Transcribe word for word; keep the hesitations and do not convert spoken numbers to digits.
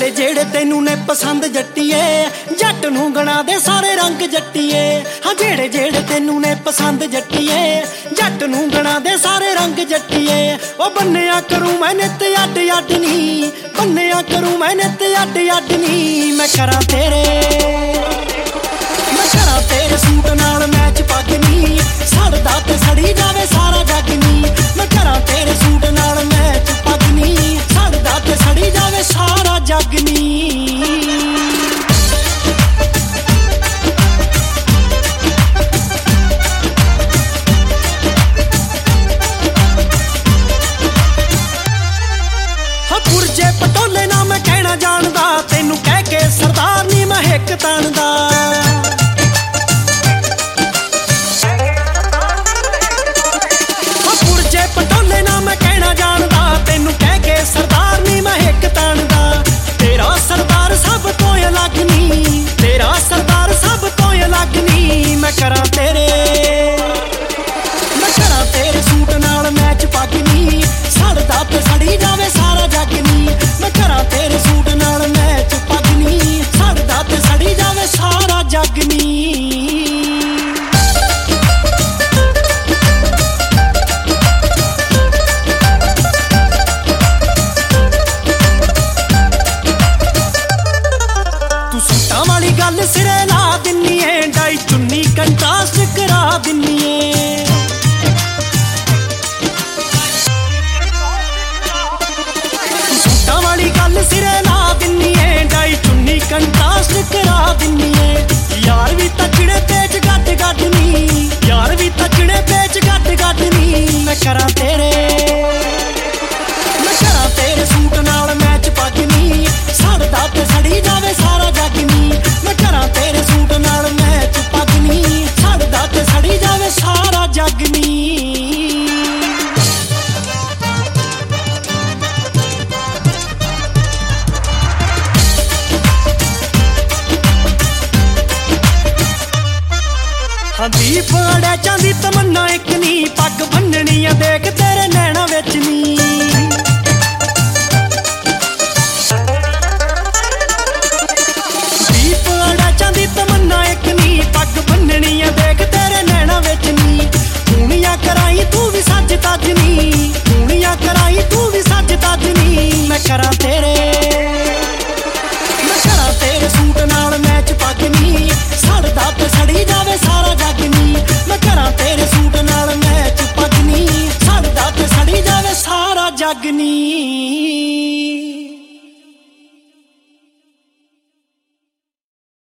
ਜਿਹੜੇ ਜਿਹੜੇ ਤੈਨੂੰ ਨੇ ਪਸੰਦ ਜੱਟੀਏ ਜੱਟ ਨੂੰ ਗਣਾ ਦੇ ਸਾਰੇ ਰੰਗ ਜੱਟੀਏ। ਹਾਂ ਜਿਹੜੇ ਜਿਹੜੇ ਤੈਨੂੰ ਨੇ ਪਸੰਦ ਜੱਟੀਏ ਜੱਟ ਨੂੰ ਗਣਾ ਦੇ ਸਾਰੇ ਰੰਗ ਜੱਟੀਏ। ਉਹ ਬੰਨਿਆ ਕਰੂੰ ਮੈਂ ਨਿੱਤ ਅੱਡ ਅੱਡ ਨੀ, ਬੰਨਿਆ ਕਰੂੰ ਮੈਂ ਨਿੱਤ ਅੱਡ ਅੱਡ ਨੀ। ਮੈਂ ਕਰਾਂ ਤੇਰੇ ਮੈਂ ਕਰਾਂ ਤੇਰੇ ਸੂਟ ਨਾਲ ਮੈਚ ਪੱਗ ਨੀ, ਸੜਦਾ ਤੇ ਸੜੀ ਜਾਵੇ ਸਾਰਾ ਜੱਗ ਨੀ। ਮੈਂ ਕਰਾਂ ਤੇਰੇ ਸੂਟ ਨਾਲ ਮੈਚ ਪੱਗ ਨੀ, ਸੜਦਾ ਤੇ ਸੜੀ ਜਾਵੇ ਸਾਰਾ ਜੱਗ ਨੀ। ਪੁਰਜੇ ਪਟੋਲੇ ਨਾ ਮੈਂ ਕਹਿਣਾ ਜਾਣਦਾ, ਤੈਨੂੰ ਕਹਿ ਕੇ ਸਰਦਾਰ ਨੀ ਮੈਂ ਹਿੱਕ ਤਾਣਦਾ। ਪੁਰਜੇ ਪਟੋਲੇ ਨਾ ਮੈਂ ਕਹਿਣਾ ਜਾਣਦਾ, ਤੈਨੂੰ ਕਹਿ ਕੇ ਸਰਦਾਰ ਨੀ ਮੈਂ ਹਿੱਕ ਤਾਣਦਾ। ਤੇਰਾ ਸਰਦਾਰ ਸਭ ਤੋਂ ਅਲੱਗ ਨੀ, ਤੇਰਾ ਸਰਦਾਰ ਸਭ ਤੋਂ ਅਲੱਗ ਨੀ। ਮੈਂ ਕਰਾਂ ਤੇਰੇ ਮੈਂ ਕਰਾਂ ਤੇਰੇ ਸੂਟ ਨਾਲ ਮੈਚ ਪੱਗ ਨੀ, ਸੜਦਾ ਤੇ ਸੜੀ ਜਾਵੇ ਸਾਰਾ ਜੱਗ ਨੀ। ਮੈਂ ਕਰਾਂ ਤੇਰੇ ਸੂਟ ਨਾਲ ਮੈਚ ਪੱਗ ਨੀ, ਸੜਦਾ ਤੇ ਸੜੀ ਜਾਵੇ ਸਾਰਾ ਜੱਗ ਨੀ। ਤੂੰ ਸੂਟਾਂ ਵਾਲੀ ਗੱਲ ਸਿਰੇ ਲਾ ਦਿੰਨੀ ਏ, ਡਾਈ ਚੁੰਨੀ ਕੰਟਰਾਸਟ ਕਰਾ ਦਿੰਨੀ ਏ। ਗੱਲ ਸਿਰੇ ਲਾ ਦਿੰਨੀ ਏ, ਡਾਈ ਚੁੰਨੀ ਕੰਟਰਾਸਟ ਕਰਾ ਦਿੰਨੀ ਏ। ਯਾਰ ਵੀ ਤਚੜੇ ਪੇਚ ਗੱਡ ਗੱਡ ਨੀ, ਯਾਰ ਵੀ ਤਚੜੇ ਪੇਚ ਗੱਡ ਗੱਡ ਨੀ। ਮੈਂ ਕਰਾਂ ਤੇਰੇ ਮੈਂ ਕਰਾਂ ਤੇਰੇ ਸੂਟ ਨਾਲ ਮੈਚ ਪੱਗ ਨੀ, ਸੜਦਾ ਤੇ ਸੜੀ ਜਾਵੇ ਸਾਰਾ ਜੱਗ ਨੀ। ਮੈਂ ਕਰਾਂ ਤੇਰੇ ਸੂਟ ਨਾਲ ਮੈਚ ਪੱਗ ਨੀ, ਸੜਦਾ ਤੇ ਸੜੀ ਜਾਵੇ ਸਾਰਾ ਜੱਗ ਨੀ। ਦੀਪ ਅੜਿਆਚਾਂ ਦੀ ਤਮੰਨਾ ਇੱਕ ਨੀ, ਪੱਗ ਬੰਨਣੀ ਆ ਦੇਖ ਤੇਰੇ ਨੈਣਾ ਵਿੱਚ ਨੀ। ਦੀਪ ਅੜਿਆਚਾਂ ਦੀ ਤਮੰਨਾ ਇੱਕ ਨੀ, ਪੱਗ ਬੰਨਣੀ ਆ ਦੇਖ ਤੇਰੇ ਨੈਣਾ ਵਿੱਚ ਨੀ। ਦੂਣੀਆਂ ਕਰਾਈ ਤੂੰ ਵੀ ਸੱਜ ਤੱਜ ਨੀ, ਦੂਣੀਆਂ ਕਰਾਈ ਤੂੰ ਵੀ ਸੱਜ ਤੱਜ ਨੀ। ਮੈਂ ਕਰਾਂ ਤੇਰੇ ਮੈਂ ਕਰਾਂ ਤੇਰੇ ਸੂਟ ਨਾਲ ਮੈਚ ਪੱਗ ਨੀ, ਸੜਦਾ ਤੇ ਸੜੀ ਜਾਵੇ ਸਾਰਾ ਜੱਗ ਨੀ। ਮੈਂ ਕਰਾਂ ਤੇਰੇ ਸੂਟ ਨਾਲ ਮੈਚ ਪੱਗ ਨੀ, ਸੜਦਾ ਤੇ ਸੜੀ ਜਾਵੇ ਸਾਰਾ ਜੱਗ ਨੀ।